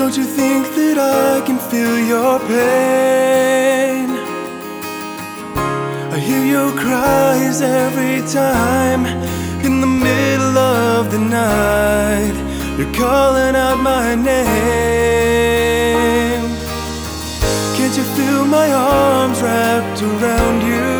Don't you think that I can feel your pain? I hear your cries every time. In the middle of the night, you're calling out my name. Can't you feel my arms wrapped around you,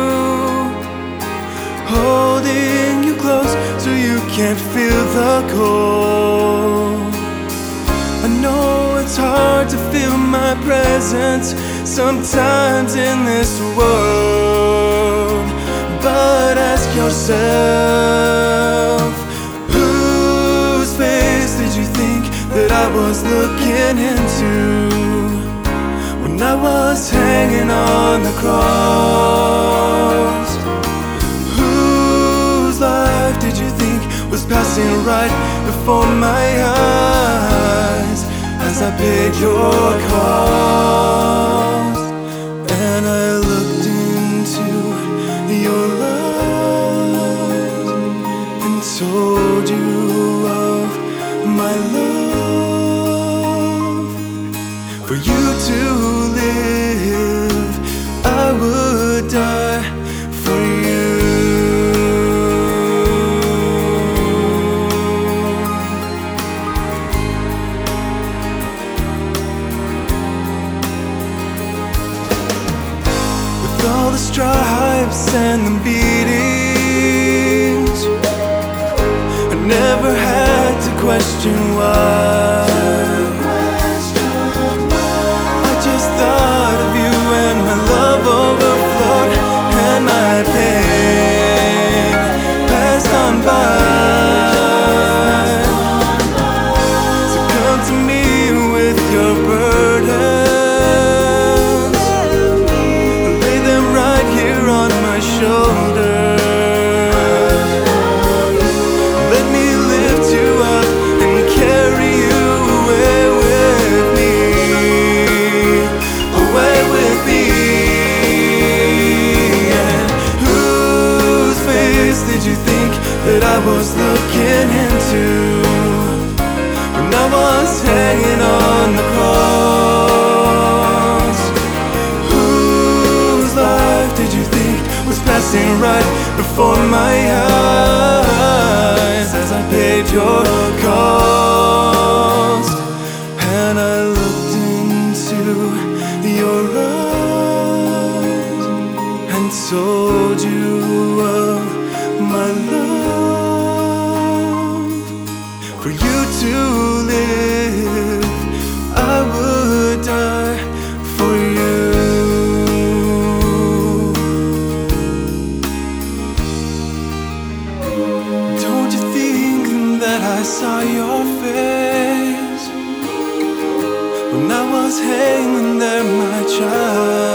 holding you close so you can't feel the cold? I know it's hard to feel my presence sometimes in this world, but ask yourself, whose face did you think that I was looking into when I was hanging on the cross? Whose life did you think was passing right before my eyes as I paid your cost? And I looked into your eyes and told you of my love. For you to live, I would die for you. With all the stripes and the beatings, I never had to question why. I just thought of you and my love overflowed, and my pain passed on by. So come to me with your burdens, lay them right here on my shoulders. Let me lift you up and carry you away with me, away with me. And whose face did you think that I was looking into when I was hanging on the cross? Whose life did you think was passing right before my eyes as I paid your cost? And I looked into your eyes and told you of my love. For you to live, I would die for you. Don't you think that I saw your face when I was hanging there, my child?